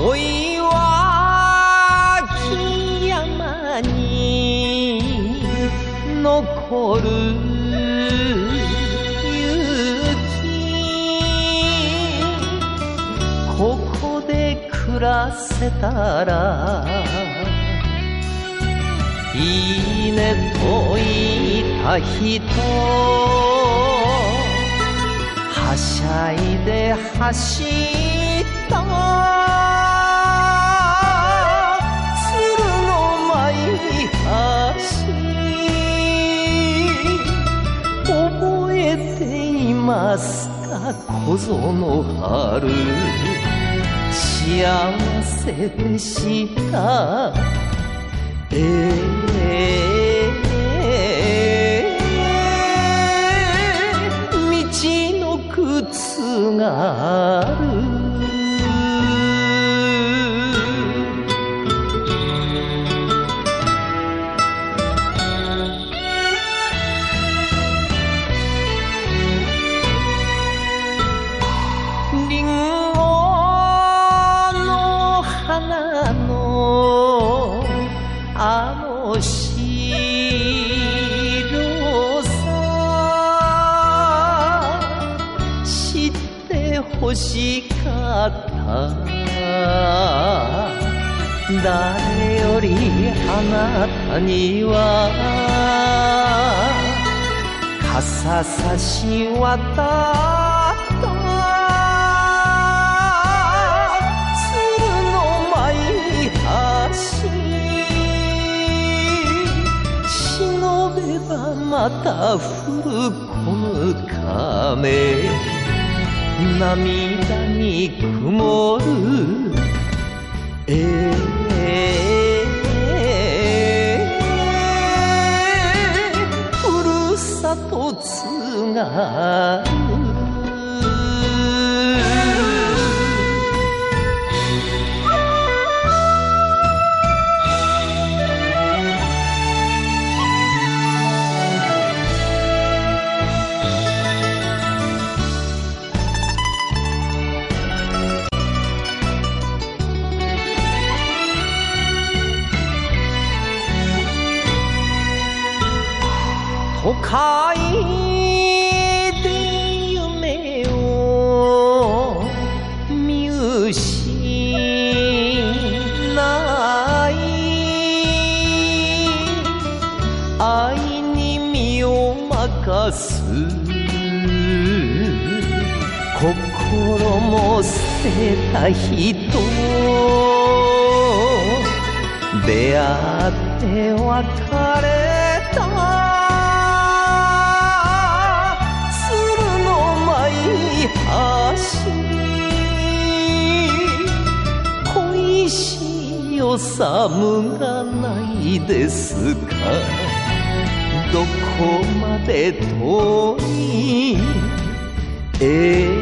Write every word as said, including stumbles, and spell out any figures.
恋は木山に残る雪、ここで暮らせたらいいねと言った人、はしゃいで走った鶴の舞橋、覚えていますか小園春、幸せでした。ええ道の靴がある。リンゴの花のあの白さ、知ってほしかった。誰よりあなたには傘差し渡った鶴の舞橋、忍べばまた降るこの亀、涙に曇る。ええふるさとつがる。都会で夢を見失い、愛に身を任す心も捨てた人、出会って別れた恋しよさむがないですか、どこまで遠い、ええ